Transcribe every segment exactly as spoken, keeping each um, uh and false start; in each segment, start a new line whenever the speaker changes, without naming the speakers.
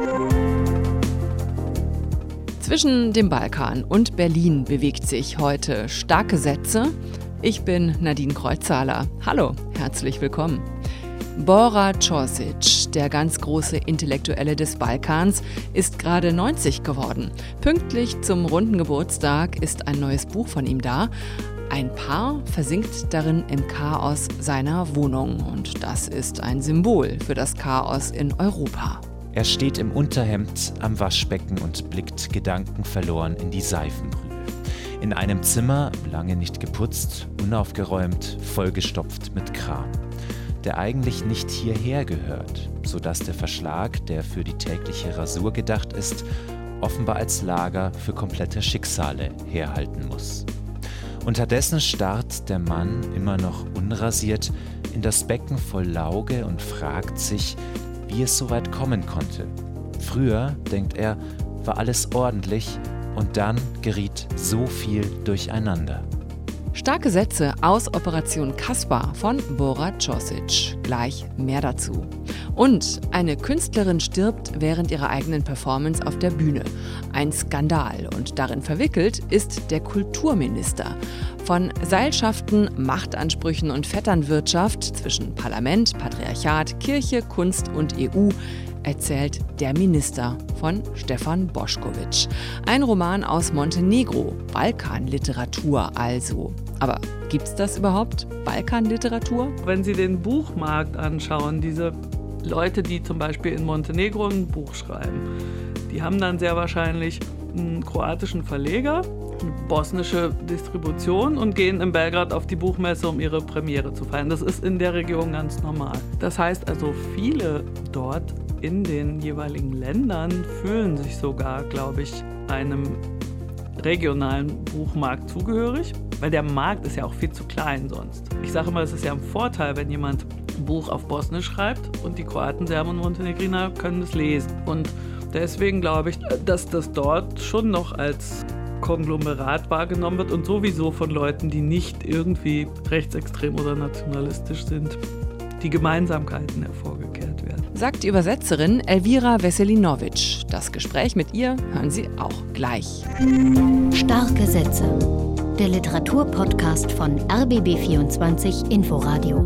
Zwischen dem Balkan und Berlin bewegt sich heute starke Sätze. Ich bin Nadine Kreuzzahler. Hallo, herzlich willkommen. Bora Ćosić, der ganz große Intellektuelle des Balkans, ist gerade neunzig geworden. Pünktlich zum runden Geburtstag ist ein neues Buch von ihm da. Ein Paar versinkt darin im Chaos seiner Wohnung. Und das ist ein Symbol für das Chaos in Europa.
Er steht im Unterhemd am Waschbecken und blickt gedankenverloren in die Seifenbrühe. In einem Zimmer, lange nicht geputzt, unaufgeräumt, vollgestopft mit Kram, der eigentlich nicht hierher gehört, sodass der Verschlag, der für die tägliche Rasur gedacht ist, offenbar als Lager für komplette Schicksale herhalten muss. Unterdessen starrt der Mann, immer noch unrasiert, in das Becken voll Lauge und fragt sich, wie es so weit kommen konnte. Früher, denkt er, war alles ordentlich und dann geriet so viel durcheinander.
Starke Sätze aus Operation Kaspar von Bora Ćosić. Gleich mehr dazu. Und eine Künstlerin stirbt während ihrer eigenen Performance auf der Bühne. Ein Skandal und darin verwickelt ist der Kulturminister. Von Seilschaften, Machtansprüchen und Vetternwirtschaft zwischen Parlament, Patriarchat, Kirche, Kunst und E U erzählt Der Minister von Stefan Bošković. Ein Roman aus Montenegro, Balkanliteratur also. Aber gibt's das überhaupt, Balkanliteratur?
Wenn Sie den Buchmarkt anschauen, diese Leute, die zum Beispiel in Montenegro ein Buch schreiben, die haben dann sehr wahrscheinlich einen kroatischen Verleger, eine bosnische Distribution und gehen in Belgrad auf die Buchmesse, um ihre Premiere zu feiern. Das ist in der Region ganz normal. Das heißt also, viele dort in den jeweiligen Ländern fühlen sich sogar, glaube ich, einem regionalen Buchmarkt zugehörig, weil der Markt ist ja auch viel zu klein sonst. Ich sage immer, es ist ja ein Vorteil, wenn jemand ein Buch auf Bosnisch schreibt und die Kroaten, Serben und Montenegriner können es lesen. Und deswegen glaube ich, dass das dort schon noch als Konglomerat wahrgenommen wird und sowieso von Leuten, die nicht irgendwie rechtsextrem oder nationalistisch sind, die Gemeinsamkeiten hervorgekehrt werden.
Sagt die Übersetzerin Elvira Veselinović. Das Gespräch mit ihr hören Sie auch gleich.
Starke Sätze. Der Literaturpodcast von R B B vierundzwanzig Inforadio.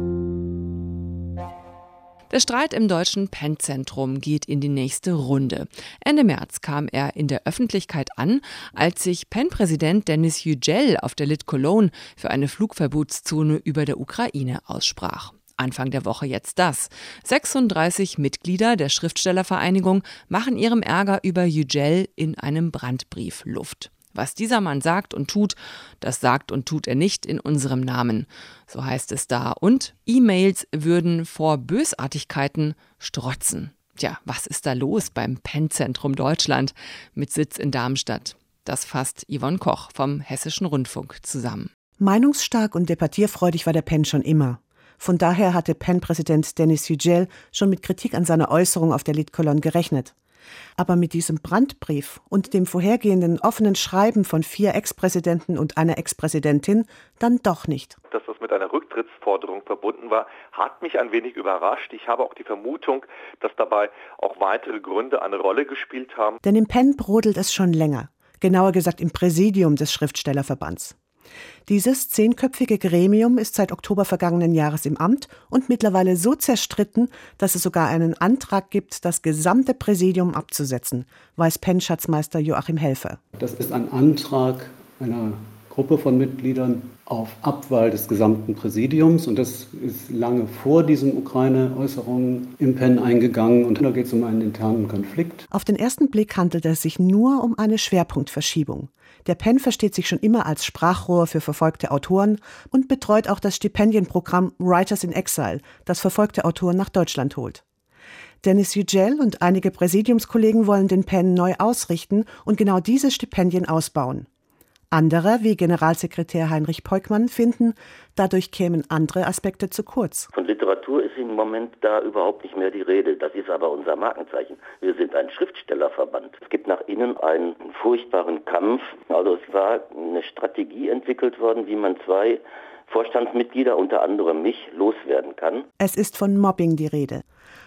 Der Streit im deutschen Penn-Zentrum geht in die nächste Runde. Ende März kam er in der Öffentlichkeit an, als sich Penn-Präsident Denis Yücel auf der Lit Cologne für eine Flugverbotszone über der Ukraine aussprach. Anfang der Woche jetzt das. sechsunddreißig Mitglieder der Schriftstellervereinigung machen ihrem Ärger über Yücel in einem Brandbrief Luft. Was dieser Mann sagt und tut, das sagt und tut er nicht in unserem Namen. So heißt es da. Und E-Mails würden vor Bösartigkeiten strotzen. Tja, was ist da los beim Penn-Zentrum Deutschland mit Sitz in Darmstadt? Das fasst Yvonne Koch vom Hessischen Rundfunk zusammen.
Meinungsstark und debattierfreudig war der Penn schon immer. Von daher hatte Penn-Präsident Denis Yücel schon mit Kritik an seiner Äußerung auf der Lit Cologne gerechnet. Aber mit diesem Brandbrief und dem vorhergehenden offenen Schreiben von vier Ex-Präsidenten und einer Ex-Präsidentin dann doch nicht.
Dass das mit einer Rücktrittsforderung verbunden war, hat mich ein wenig überrascht. Ich habe auch die Vermutung, dass dabei auch weitere Gründe eine Rolle gespielt haben.
Denn im Penn brodelt es schon länger, genauer gesagt im Präsidium des Schriftstellerverbands. Dieses zehnköpfige Gremium ist seit Oktober vergangenen Jahres im Amt und mittlerweile so zerstritten, dass es sogar einen Antrag gibt, das gesamte Präsidium abzusetzen, weiß Penn-Schatzmeister Joachim Helfer.
Das ist ein Antrag einer Gruppe von Mitgliedern auf Abwahl des gesamten Präsidiums und das ist lange vor diesen Ukraine-Äußerungen im Penn eingegangen und da geht es um einen internen Konflikt.
Auf den ersten Blick handelt es sich nur um eine Schwerpunktverschiebung. Der Penn versteht sich schon immer als Sprachrohr für verfolgte Autoren und betreut auch das Stipendienprogramm Writers in Exile, das verfolgte Autoren nach Deutschland holt. Denis Yücel und einige Präsidiumskollegen wollen den Penn neu ausrichten und genau diese Stipendien ausbauen. Andere, wie Generalsekretär Heinrich Peukmann, finden, dadurch kämen andere Aspekte zu kurz.
Von Literatur ist im Moment da überhaupt nicht mehr die Rede. Das ist aber unser Markenzeichen. Wir sind ein Schriftstellerverband. Es gibt nach innen einen furchtbaren Kampf. Also es war eine Strategie entwickelt worden, wie man zwei Vorstandsmitglieder, unter anderem mich, loswerden kann.
Es ist von Mobbing die Rede.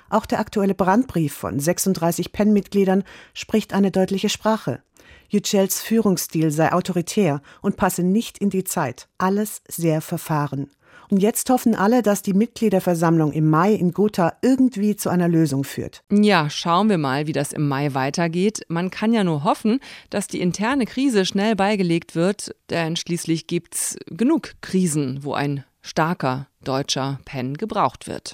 Auch der aktuelle Brandbrief von sechsunddreißig Penn-Mitgliedern spricht eine deutliche Sprache. Yücels Führungsstil sei autoritär und passe nicht in die Zeit. Alles sehr verfahren. Und jetzt hoffen alle, dass die Mitgliederversammlung im Mai in Gotha irgendwie zu einer Lösung führt.
Ja, schauen wir mal, wie das im Mai weitergeht. Man kann ja nur hoffen, dass die interne Krise schnell beigelegt wird, denn schließlich gibt's genug Krisen, wo ein starker deutscher Penn gebraucht wird.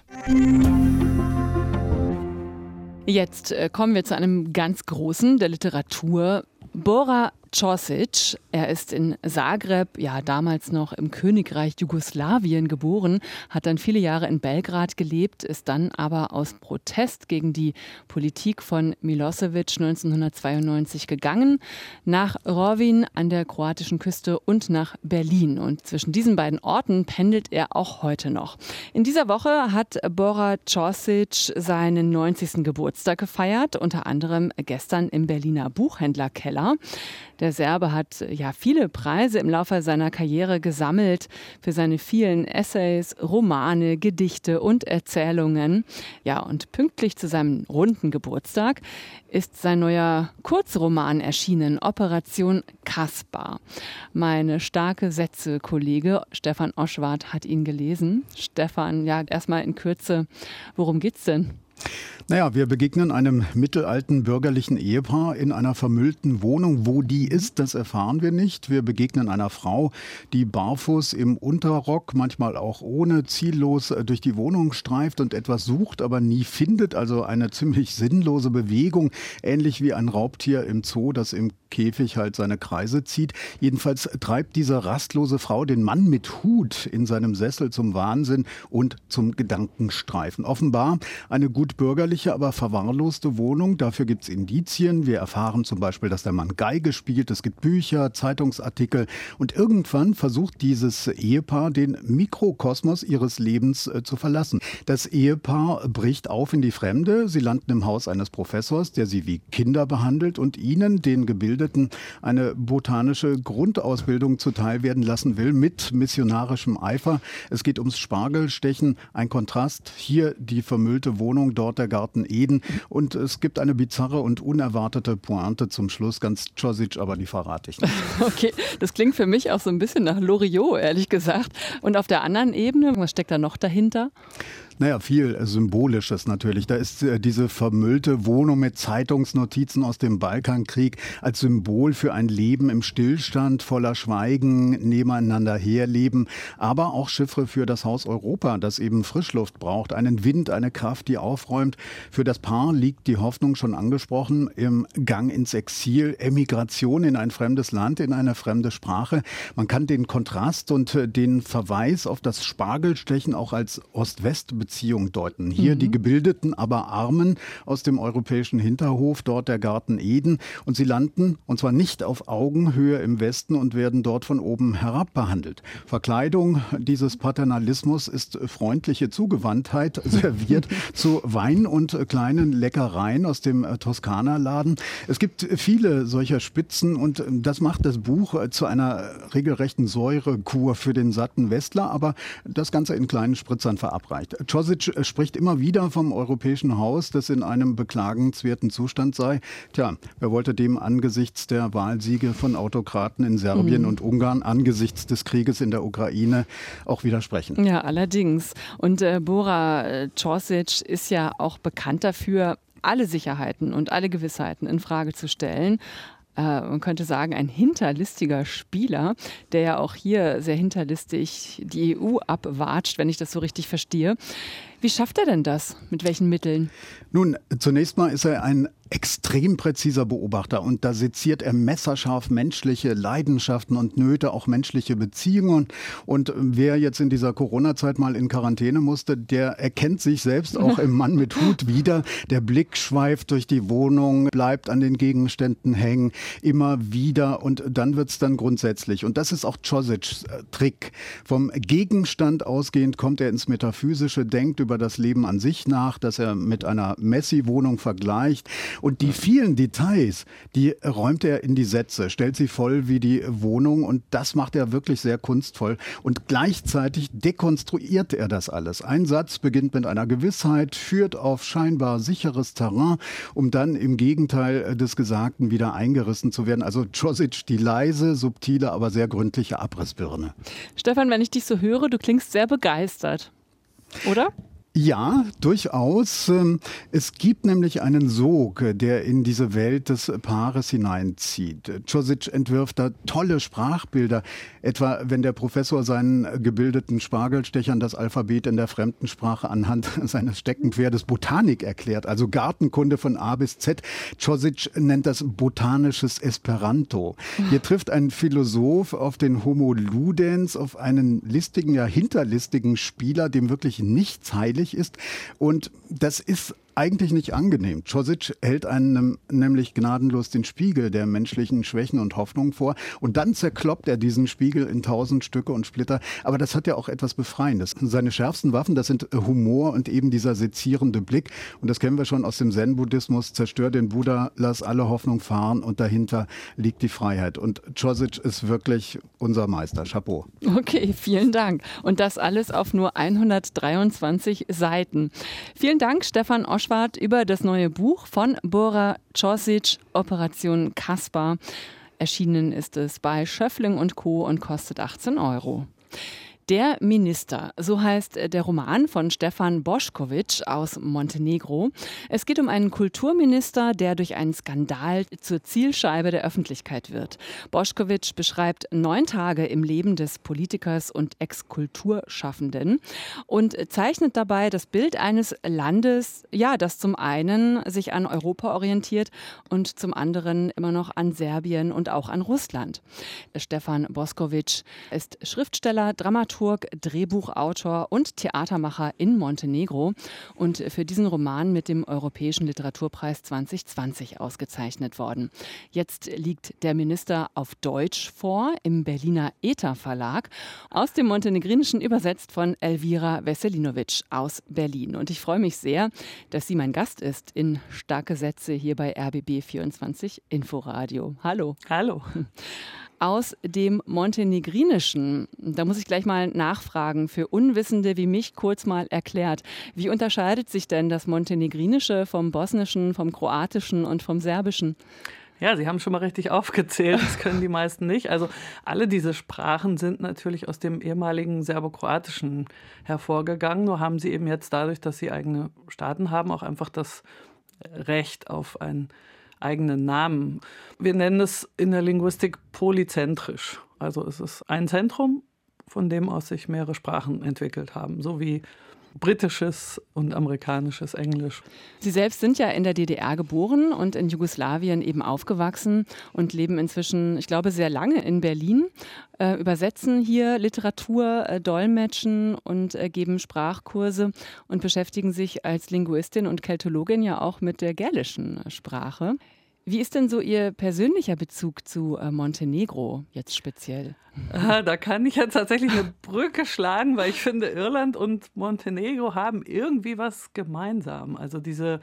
Jetzt äh, kommen wir zu einem ganz großen der Literatur. Bora Ćosić, er ist in Zagreb, ja damals noch im Königreich Jugoslawien geboren, hat dann viele Jahre in Belgrad gelebt, ist dann aber aus Protest gegen die Politik von Milosevic neunzehnhundertzweiundneunzig gegangen, nach Rovinj an der kroatischen Küste und nach Berlin. Und zwischen diesen beiden Orten pendelt er auch heute noch. In dieser Woche hat Bora Ćosić seinen neunzigsten Geburtstag gefeiert, unter anderem gestern im Berliner Buchhändlerkeller. Der Serbe hat ja viele Preise im Laufe seiner Karriere gesammelt für seine vielen Essays, Romane, Gedichte und Erzählungen. Ja, und pünktlich zu seinem runden Geburtstag ist sein neuer Kurzroman erschienen, Operation Kaspar. Meine starke Sätze-Kollege Stefan Oschwart hat ihn gelesen. Stefan, ja, erstmal in Kürze, worum geht's denn?
Naja, wir begegnen einem mittelalten bürgerlichen Ehepaar in einer vermüllten Wohnung. Wo die ist, das erfahren wir nicht. Wir begegnen einer Frau, die barfuß im Unterrock, manchmal auch ohne, ziellos durch die Wohnung streift und etwas sucht, aber nie findet. Also eine ziemlich sinnlose Bewegung, ähnlich wie ein Raubtier im Zoo, das im Käfig halt seine Kreise zieht. Jedenfalls treibt diese rastlose Frau den Mann mit Hut in seinem Sessel zum Wahnsinn und zum Gedankenstreifen. Offenbar eine gut bürgerliche, aber verwahrloste Wohnung. Dafür gibt es Indizien. Wir erfahren zum Beispiel, dass der Mann Geige spielt. Es gibt Bücher, Zeitungsartikel. Und irgendwann versucht dieses Ehepaar, den Mikrokosmos ihres Lebens äh, zu verlassen. Das Ehepaar bricht auf in die Fremde. Sie landen im Haus eines Professors, der sie wie Kinder behandelt und ihnen, den Gebildeten, eine botanische Grundausbildung zuteil werden lassen will mit missionarischem Eifer. Es geht ums Spargelstechen. Ein Kontrast. Hier die vermüllte Wohnung, dort der Garten Eden. Und es gibt eine bizarre und unerwartete Pointe zum Schluss. Ganz Ćosić, aber die verrate ich nicht.
Okay, das klingt für mich auch so ein bisschen nach Loriot, ehrlich gesagt. Und auf der anderen Ebene, was steckt da noch dahinter?
Naja, viel Symbolisches natürlich. Da ist äh, diese vermüllte Wohnung mit Zeitungsnotizen aus dem Balkankrieg als Symbol für ein Leben im Stillstand, voller Schweigen, nebeneinander herleben, aber auch Chiffre für das Haus Europa, das eben Frischluft braucht, einen Wind, eine Kraft, die aufräumt. Für das Paar liegt die Hoffnung, schon angesprochen, im Gang ins Exil, Emigration in ein fremdes Land, in eine fremde Sprache. Man kann den Kontrast und äh, den Verweis auf das Spargelstechen auch als Ost-West Beziehung deuten. Hier mhm. die Gebildeten, aber Armen aus dem europäischen Hinterhof, dort der Garten Eden. Und sie landen, und zwar nicht auf Augenhöhe im Westen und werden dort von oben herab behandelt. Verkleidung dieses Paternalismus ist freundliche Zugewandtheit, serviert zu Wein und kleinen Leckereien aus dem Toskana-Laden. Es gibt viele solcher Spitzen und das macht das Buch zu einer regelrechten Säurekur für den satten Westler, aber das Ganze in kleinen Spritzern verabreicht. Ćosić spricht immer wieder vom europäischen Haus, das in einem beklagenswerten Zustand sei. Tja, wer wollte dem angesichts der Wahlsiege von Autokraten in Serbien mhm. und Ungarn, angesichts des Krieges in der Ukraine auch widersprechen?
Ja, allerdings. Und äh, Bora Ćosić ist ja auch bekannt dafür, alle Sicherheiten und alle Gewissheiten in Frage zu stellen. Man könnte sagen, ein hinterlistiger Spieler, der ja auch hier sehr hinterlistig die E U abwatscht, wenn ich das so richtig verstehe. Wie schafft er denn das? Mit welchen Mitteln?
Nun, zunächst mal ist er ein extrem präziser Beobachter und da seziert er messerscharf menschliche Leidenschaften und Nöte, auch menschliche Beziehungen. Und wer jetzt in dieser Corona-Zeit mal in Quarantäne musste, der erkennt sich selbst auch im Mann mit Hut wieder. Der Blick schweift durch die Wohnung, bleibt an den Gegenständen hängen, immer wieder und dann wird's dann grundsätzlich. Und das ist auch Ćosićs Trick. Vom Gegenstand ausgehend kommt er ins Metaphysische, denkt über über das Leben an sich nach, das er mit einer Messi-Wohnung vergleicht. Und die vielen Details, die räumt er in die Sätze, stellt sie voll wie die Wohnung und das macht er wirklich sehr kunstvoll. Und gleichzeitig dekonstruiert er das alles. Ein Satz beginnt mit einer Gewissheit, führt auf scheinbar sicheres Terrain, um dann im Gegenteil des Gesagten wieder eingerissen zu werden. Also Djosic, die leise, subtile, aber sehr gründliche Abrissbirne.
Stefan, wenn ich dich so höre, du klingst sehr begeistert, oder?
Ja, durchaus. Es gibt nämlich einen Sog, der in diese Welt des Paares hineinzieht. Djosic entwirft da tolle Sprachbilder, etwa wenn der Professor seinen gebildeten Spargelstechern das Alphabet in der Fremdensprache anhand seines Steckenpferdes Botanik erklärt, also Gartenkunde von A bis Z. Djosic nennt das botanisches Esperanto. Hier trifft ein Philosoph auf den Homo Ludens, auf einen listigen, ja hinterlistigen Spieler, dem wirklich nichts heilig ist. Und das ist eigentlich nicht angenehm. Djosic hält einem nämlich gnadenlos den Spiegel der menschlichen Schwächen und Hoffnungen vor und dann zerkloppt er diesen Spiegel in tausend Stücke und Splitter. Aber das hat ja auch etwas Befreiendes. Seine schärfsten Waffen, das sind Humor und eben dieser sezierende Blick. Und das kennen wir schon aus dem Zen-Buddhismus. Zerstör den Buddha, lass alle Hoffnung fahren und dahinter liegt die Freiheit. Und Djosic ist wirklich unser Meister. Chapeau.
Okay, vielen Dank. Und das alles auf nur hundertdreiundzwanzig Seiten. Vielen Dank, Stefan Oschwart, über das neue Buch von Bora Djosic, Operation Kaspar. Erschienen ist es bei Schöffling und Co. und kostet achtzehn Euro. Der Minister, so heißt der Roman von Stefan Bošković aus Montenegro. Es geht um einen Kulturminister, der durch einen Skandal zur Zielscheibe der Öffentlichkeit wird. Bošković beschreibt neun Tage im Leben des Politikers und Ex-Kulturschaffenden und zeichnet dabei das Bild eines Landes, ja, das zum einen sich an Europa orientiert und zum anderen immer noch an Serbien und auch an Russland. Stefan Bošković ist Schriftsteller, Dramaturg, Drehbuchautor und Theatermacher in Montenegro und für diesen Roman mit dem Europäischen Literaturpreis zwanzig zwanzig ausgezeichnet worden. Jetzt liegt der Minister auf Deutsch vor im Berliner Eta Verlag, aus dem Montenegrinischen übersetzt von Elvira Veselinovic aus Berlin. Und ich freue mich sehr, dass sie mein Gast ist in Starke Sätze hier bei R B B vierundzwanzig Inforadio. Hallo.
Hallo.
Aus dem Montenegrinischen, da muss ich gleich mal nachfragen, für Unwissende wie mich kurz mal erklärt. Wie unterscheidet sich denn das Montenegrinische vom Bosnischen, vom Kroatischen und vom Serbischen?
Ja, Sie haben schon mal richtig aufgezählt, das können die meisten nicht. Also alle diese Sprachen sind natürlich aus dem ehemaligen Serbo-Kroatischen hervorgegangen, nur haben sie eben jetzt dadurch, dass sie eigene Staaten haben, auch einfach das Recht auf ein eigenen Namen. Wir nennen es in der Linguistik polyzentrisch. Also es ist ein Zentrum, von dem aus sich mehrere Sprachen entwickelt haben, so wie britisches und amerikanisches Englisch.
Sie selbst sind ja in der D D R geboren und in Jugoslawien eben aufgewachsen und leben inzwischen, ich glaube, sehr lange in Berlin, äh, übersetzen hier Literatur, äh, dolmetschen und äh, geben Sprachkurse und beschäftigen sich als Linguistin und Keltologin ja auch mit der gälischen Sprache. Wie ist denn so Ihr persönlicher Bezug zu äh, Montenegro jetzt speziell?
Da kann ich jetzt tatsächlich eine Brücke schlagen, weil ich finde, Irland und Montenegro haben irgendwie was gemeinsam. Also diese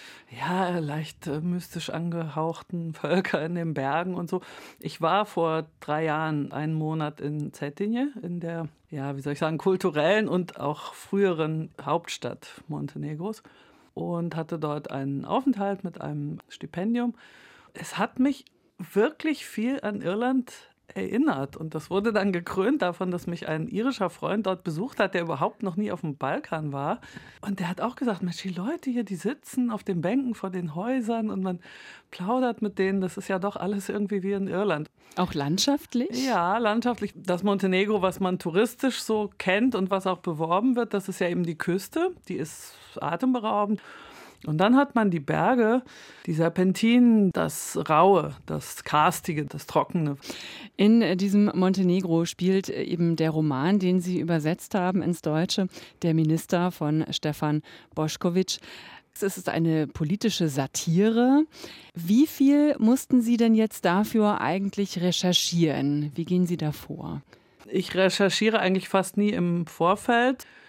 ja, leicht äh, mystisch angehauchten Völker in den Bergen und so. Ich war vor drei Jahren einen Monat in Cetinje, in der, ja, wie soll ich sagen, kulturellen und auch früheren Hauptstadt Montenegros. Und hatte dort einen Aufenthalt mit einem Stipendium. Es hat mich wirklich viel an Irland erinnert. Und das wurde dann gekrönt davon, dass mich ein irischer Freund dort besucht hat, der überhaupt noch nie auf dem Balkan war. Und der hat auch gesagt, Mensch, die Leute hier, die sitzen auf den Bänken vor den Häusern und man plaudert mit denen. Das ist ja doch alles irgendwie wie in Irland.
Auch landschaftlich?
Ja, landschaftlich. Das Montenegro, was man touristisch so kennt und was auch beworben wird, das ist ja eben die Küste. Die ist atemberaubend. Und dann hat man die Berge, die Serpentinen, das Raue, das Karstige, das Trockene.
In diesem Montenegro spielt eben der Roman, den Sie übersetzt haben ins Deutsche, Der Minister von Stefan Bošković. Es ist eine politische Satire. Wie viel mussten Sie denn jetzt dafür eigentlich recherchieren? Wie gehen Sie da vor?
Ich recherchiere eigentlich fast nie im Vorfeld.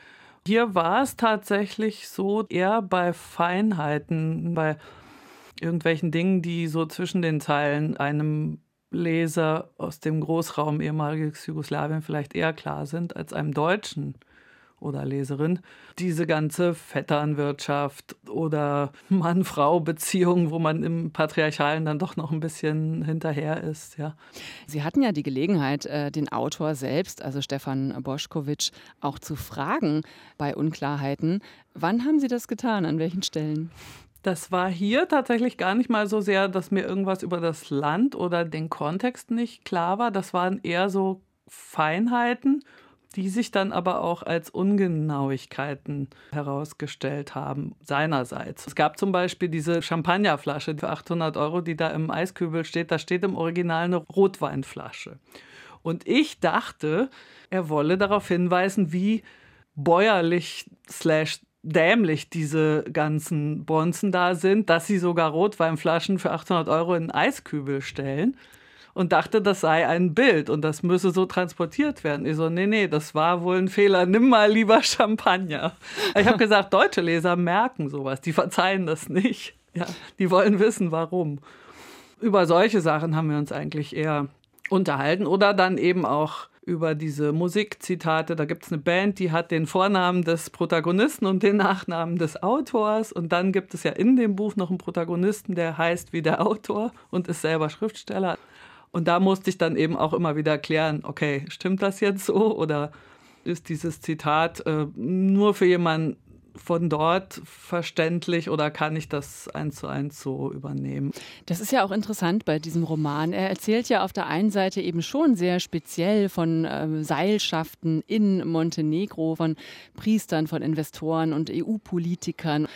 Hier war es tatsächlich so, eher bei Feinheiten, bei irgendwelchen Dingen, die so zwischen den Zeilen einem Leser aus dem Großraum ehemaliges Jugoslawien vielleicht eher klar sind als einem Deutschen oder Leserin. Diese ganze Vetternwirtschaft oder Mann-Frau-Beziehung, wo man im Patriarchalen dann doch noch ein bisschen hinterher ist. Ja.
Sie hatten ja die Gelegenheit, den Autor selbst, also Stefan Bošković, auch zu fragen bei Unklarheiten. Wann haben Sie das getan? An welchen Stellen?
Das war hier tatsächlich gar nicht mal so sehr, dass mir irgendwas über das Land oder den Kontext nicht klar war. Das waren eher so Feinheiten, die sich dann aber auch als Ungenauigkeiten herausgestellt haben, seinerseits. Es gab zum Beispiel diese Champagnerflasche für achthundert Euro, die da im Eiskübel steht. Da steht im Original eine Rotweinflasche. Und ich dachte, er wolle darauf hinweisen, wie bäuerlich slash dämlich diese ganzen Bonzen da sind, dass sie sogar Rotweinflaschen für achthundert Euro in einen Eiskübel stellen. Und dachte, das sei ein Bild und das müsse so transportiert werden. Ich so, nee, nee, das war wohl ein Fehler. Nimm mal lieber Champagner. Ich habe gesagt, deutsche Leser merken sowas. Die verzeihen das nicht. Ja, die wollen wissen, warum. Über solche Sachen haben wir uns eigentlich eher unterhalten. Oder dann eben auch über diese Musikzitate. Da gibt es eine Band, die hat den Vornamen des Protagonisten und den Nachnamen des Autors. Und dann gibt es ja in dem Buch noch einen Protagonisten, der heißt wie der Autor und ist selber Schriftsteller. Und da musste ich dann eben auch immer wieder klären, okay, stimmt das jetzt so oder ist dieses Zitat äh, nur für jemanden von dort verständlich oder kann ich das eins zu eins so übernehmen?
Das ist ja auch interessant bei diesem Roman. Er erzählt ja auf der einen Seite eben schon sehr speziell von äh, Seilschaften in Montenegro, von Priestern, von Investoren und E U-Politikern.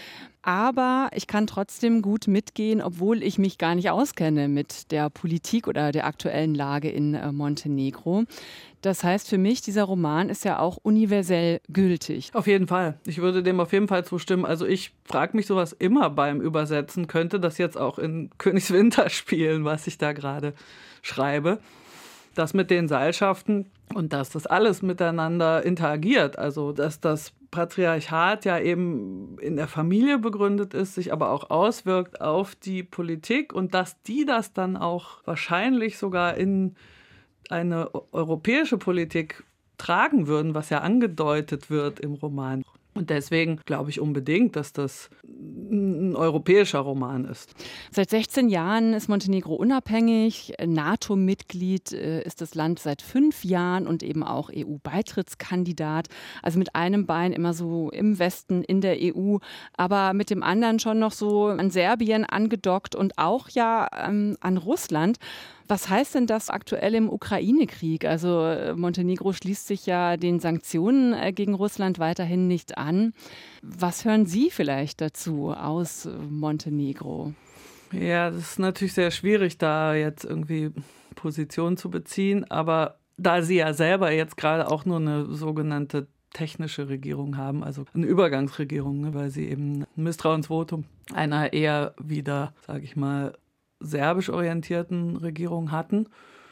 Aber ich kann trotzdem gut mitgehen, obwohl ich mich gar nicht auskenne mit der Politik oder der aktuellen Lage in äh, Montenegro. Das heißt für mich, dieser Roman ist ja auch universell gültig.
Auf jeden Fall. Ich würde dem auf jeden Fall zustimmen. Also ich frage mich sowas immer beim Übersetzen. Könnte das jetzt auch in Königswinter spielen, was ich da gerade schreibe? Das mit den Seilschaften und dass das alles miteinander interagiert. Also dass das Patriarchat ja eben in der Familie begründet ist, sich aber auch auswirkt auf die Politik und dass die das dann auch wahrscheinlich sogar in eine europäische Politik tragen würden, was ja angedeutet wird im Roman. Und deswegen glaube ich unbedingt, dass das ein europäischer Roman ist.
Seit sechzehn Jahren ist Montenegro unabhängig. NATO-Mitglied ist das Land seit fünf Jahren und eben auch E U-Beitrittskandidat. Also mit einem Bein immer so im Westen in der E U, aber mit dem anderen schon noch so an Serbien angedockt und auch ja ähm, an Russland. Was heißt denn das aktuell im Ukraine-Krieg? Also Montenegro schließt sich ja den Sanktionen gegen Russland weiterhin nicht an. Was hören Sie vielleicht dazu aus Montenegro?
Ja, das ist natürlich sehr schwierig, da jetzt irgendwie Position zu beziehen. Aber da Sie ja selber jetzt gerade auch nur eine sogenannte technische Regierung haben, also eine Übergangsregierung, ne, weil Sie eben ein Misstrauensvotum einer eher wieder, sage ich mal, serbisch orientierten Regierung hatten,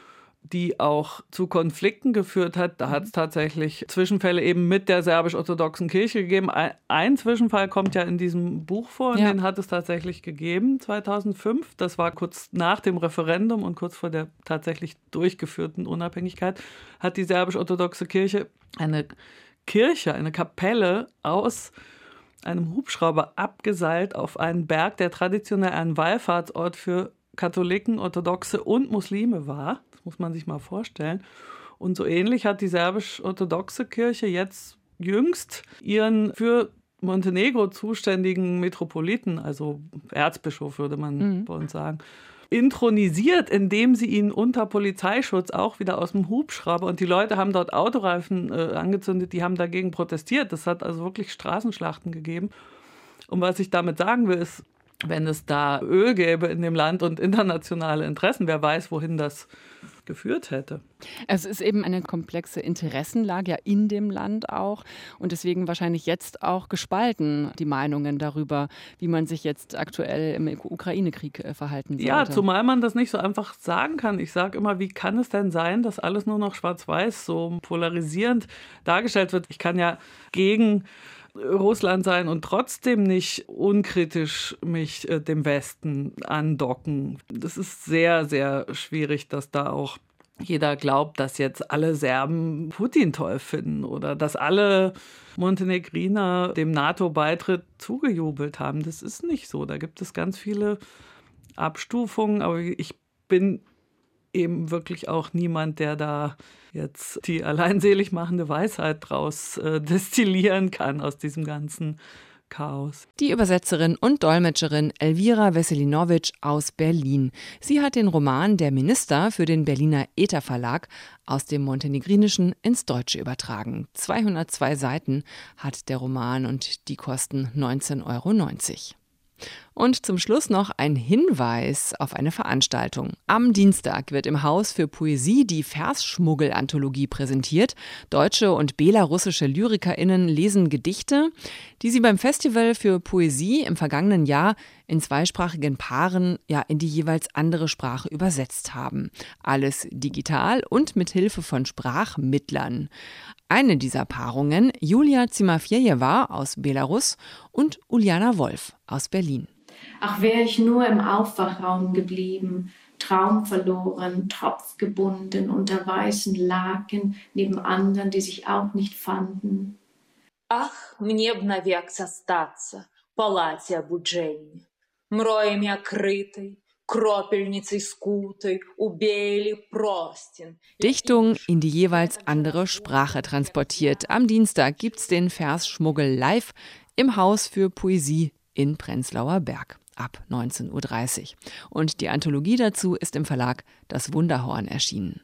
die auch zu Konflikten geführt hat. Da hat es tatsächlich Zwischenfälle eben mit der serbisch-orthodoxen Kirche gegeben. Ein, ein Zwischenfall kommt ja in diesem Buch vor, und ja. Den hat es tatsächlich gegeben, zweitausendfünf. Das war kurz nach dem Referendum und kurz vor der tatsächlich durchgeführten Unabhängigkeit, hat die serbisch-orthodoxe Kirche eine Kirche, eine Kapelle aus einem Hubschrauber abgeseilt auf einen Berg, der traditionell ein Wallfahrtsort für Katholiken, Orthodoxe und Muslime war. Das muss man sich mal vorstellen. Und so ähnlich hat die serbisch-orthodoxe Kirche jetzt jüngst ihren für Montenegro zuständigen Metropoliten, also Erzbischof würde man mhm. bei uns sagen, intronisiert, indem sie ihn unter Polizeischutz auch wieder aus dem Hubschrauber, und die Leute haben dort Autoreifen äh, angezündet, die haben dagegen protestiert. Das hat also wirklich Straßenschlachten gegeben. Und was ich damit sagen will, ist, wenn es da Öl gäbe in dem Land und internationale Interessen, wer weiß, wohin das geführt hätte.
Es ist eben eine komplexe Interessenlage ja in dem Land auch und deswegen wahrscheinlich jetzt auch gespalten, die Meinungen darüber, wie man sich jetzt aktuell im Ukraine-Krieg verhalten sollte.
Ja, zumal man das nicht so einfach sagen kann. Ich sage immer, wie kann es denn sein, dass alles nur noch schwarz-weiß so polarisierend dargestellt wird? Ich kann ja gegen Russland sein und trotzdem nicht unkritisch mich äh, dem Westen andocken. Das ist sehr, sehr schwierig, dass da auch jeder glaubt, dass jetzt alle Serben Putin toll finden oder dass alle Montenegriner dem NATO-Beitritt zugejubelt haben. Das ist nicht so. Da gibt es ganz viele Abstufungen, aber ich bin eben wirklich auch niemand, der da jetzt die alleinselig machende Weisheit draus äh, destillieren kann aus diesem ganzen Chaos.
Die Übersetzerin und Dolmetscherin Elvira Veselinovic aus Berlin. Sie hat den Roman Der Minister für den Berliner Ether Verlag aus dem Montenegrinischen ins Deutsche übertragen. zweihundertzwei Seiten hat der Roman und die kosten neunzehn Euro neunzig. Und zum Schluss noch ein Hinweis auf eine Veranstaltung. Am Dienstag wird im Haus für Poesie die Versschmuggel-Anthologie präsentiert. Deutsche und belarussische LyrikerInnen lesen Gedichte, die sie beim Festival für Poesie im vergangenen Jahr in zweisprachigen Paaren ja in die jeweils andere Sprache übersetzt haben. Alles digital und mit Hilfe von Sprachmittlern. Eine dieser Paarungen, Julia Zimafjejewa aus Belarus und Uliana Wolf aus Berlin.
Ach, wäre ich nur im Aufwachraum geblieben, Traum verloren, Tropf gebunden unter weißen Laken neben anderen, die sich auch nicht fanden.
Ach, мне б навек застаться, палаті обуджені, мроями окритий, кропельницей скутой, у белі простін.
Dichtung in die jeweils andere Sprache transportiert. Am Dienstag gibt's den Versschmuggel live im Haus für Poesie in Prenzlauer Berg ab neunzehn Uhr dreißig. Und die Anthologie dazu ist im Verlag Das Wunderhorn erschienen.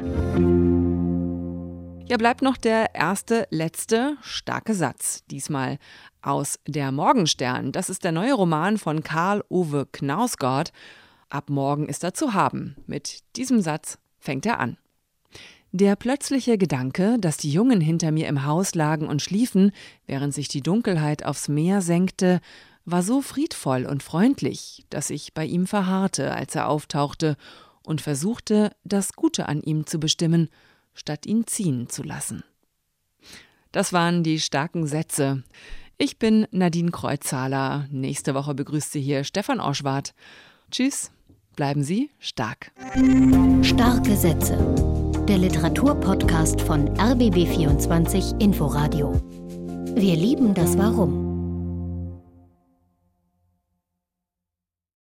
Ja, bleibt noch der erste, letzte, starke Satz. Diesmal aus Der Morgenstern. Das ist der neue Roman von Karl Ove Knausgård. Ab morgen ist er zu haben. Mit diesem Satz fängt er an. Der plötzliche Gedanke, dass die Jungen hinter mir im Haus lagen und schliefen, während sich die Dunkelheit aufs Meer senkte, war so friedvoll und freundlich, dass ich bei ihm verharrte, als er auftauchte und versuchte, das Gute an ihm zu bestimmen, statt ihn ziehen zu lassen. Das waren die starken Sätze. Ich bin Nadine Kreuzhaler. Nächste Woche begrüßt Sie hier Stefan Oschwart. Tschüss, bleiben Sie stark.
Starke Sätze. Der Literaturpodcast von R B B vierundzwanzig Inforadio. Wir lieben das Warum.